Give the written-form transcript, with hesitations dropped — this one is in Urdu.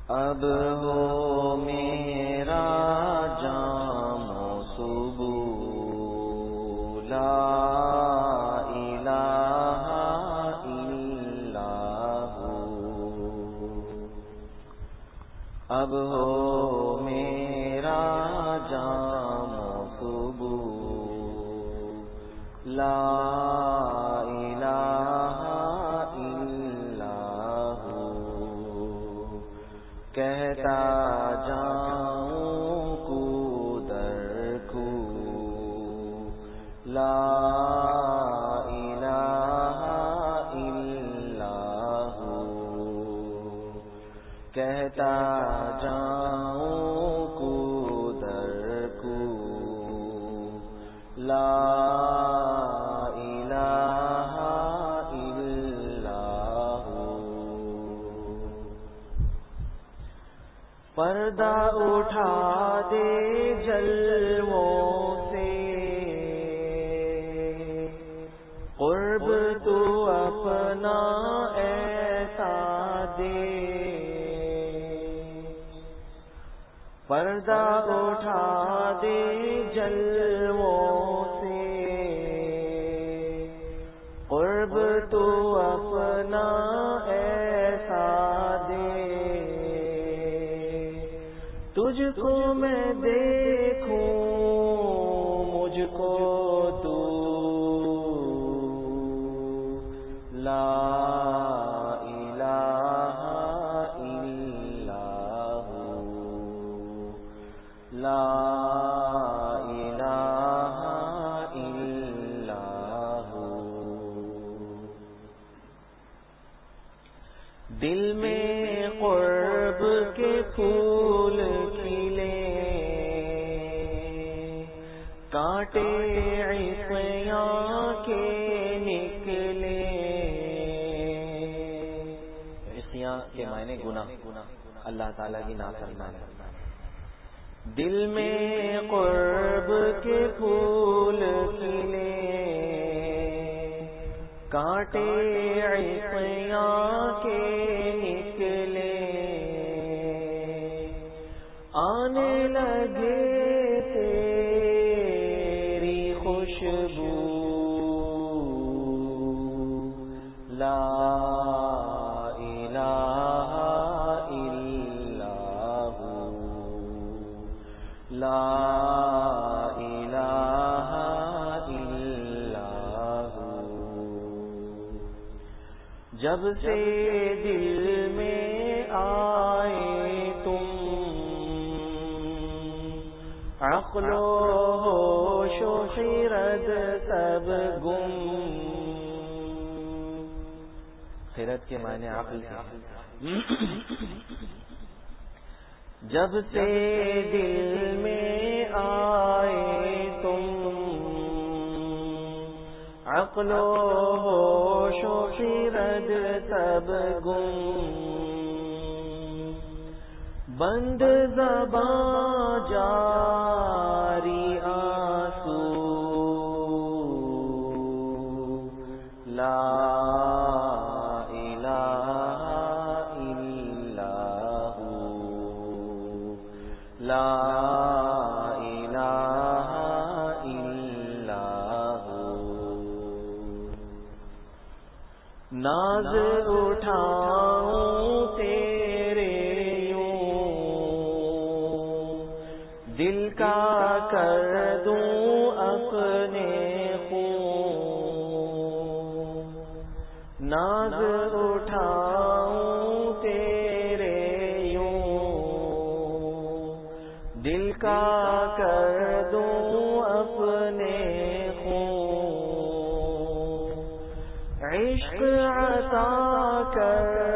اب ہو میرا جام و صبو لا الہ الا ہو، اب ہو میرا جام و صبو لا کہتا جاؤں کو در کو لا الہ الا ہو، کہتا جاؤں کو در کو لا پردہ اٹھا دے جلووں سے قرب تو اپنا ایسا دے، پردہ اٹھا دے جلووں سے قرب تو اپنا ایسا دے، تجھ کو میں دیکھوں مجھ کو تو لا الہ الا ہو، لا الہ الا ہو، دل میں قرب کے پھول کانٹے عصیاں کے نکلے، عصیاں کے معنی گناہ، اللہ تعالیٰ کی نافرمانی، دل میں قرب کے پھول کھلے، کانٹے عصیاں کے نکلے، آنے لگے لا الہ الا ہو، لا الہ الا ہو، جب سے دل میں آئے تم عقل و ہوش و خرد سب گم، خیرت کے معنی عقل کے، جب سے دل میں آئے تم عقل و ہوش و خرد سب گم، بند زباں جاری آنسو لا لا الہ الا ہو، ناز اٹھاؤں تیرے یوں دل کا کر دوں اپنے خون، ناز اٹھاؤں تیرے دل کا کر دوں اپنے خون، عشق عطا کر